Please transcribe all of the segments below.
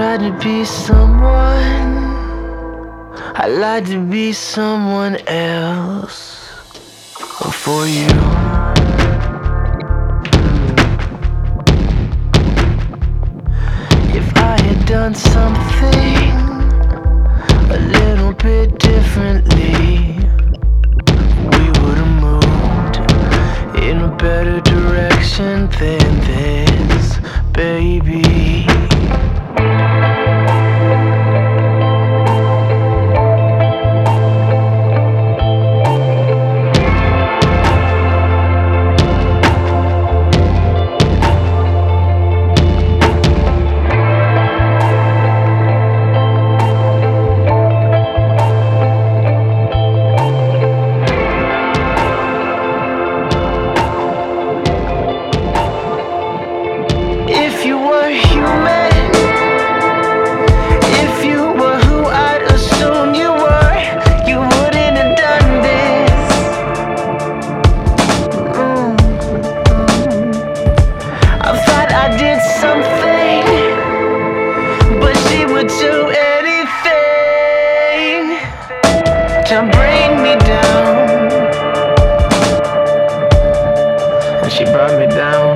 tried to be someone, I lied to be someone else for you. If I had done something a little bit differently, we would have moved in a better direction than this, baby. If you were human, if you were who I'd assume you were, you wouldn't have done this. I thought I did something, but she would do anything to bring me down, and she brought me down.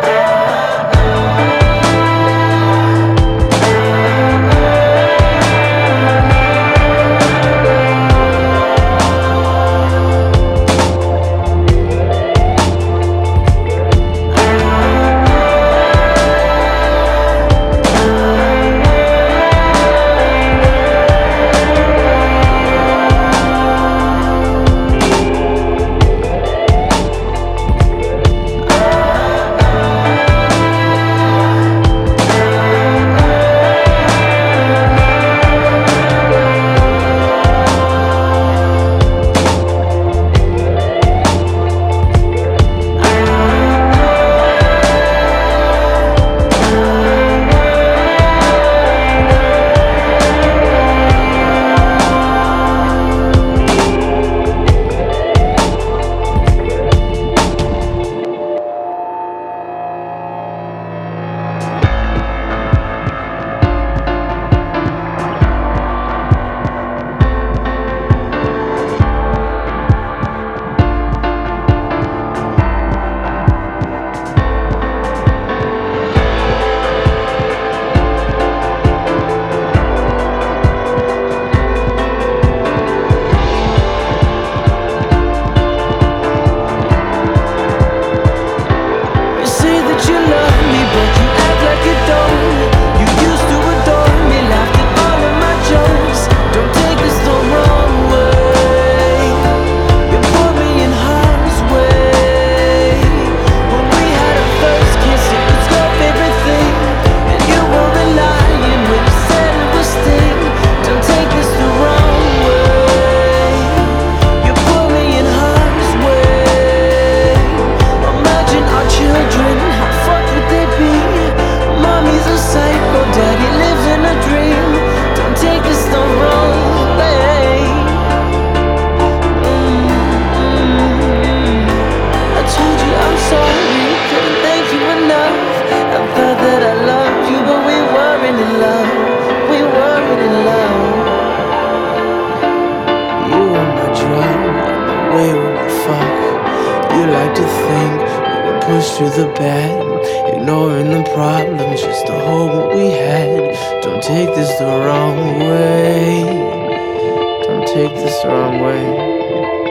Through the bad, ignoring the problems just to hold what we had. Don't take this the wrong way. Don't take this the wrong way.